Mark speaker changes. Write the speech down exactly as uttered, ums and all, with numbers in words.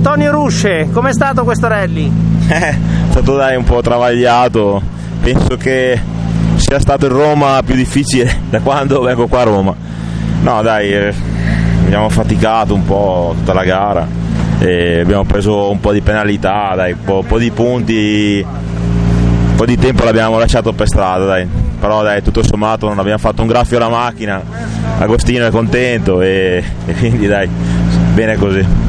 Speaker 1: Antonio Rusce, com'è stato questo rally?
Speaker 2: Eh, è stato dai un po' travagliato, penso che sia stato il Roma più difficile da quando vengo qua a Roma. No dai, eh, abbiamo faticato un po' tutta la gara e abbiamo preso un po' di penalità, dai, un po', un po' di punti, un po' di tempo l'abbiamo lasciato per strada, dai. Però dai, tutto sommato non abbiamo fatto un graffio alla macchina, Agostino è contento e, e quindi dai, bene così.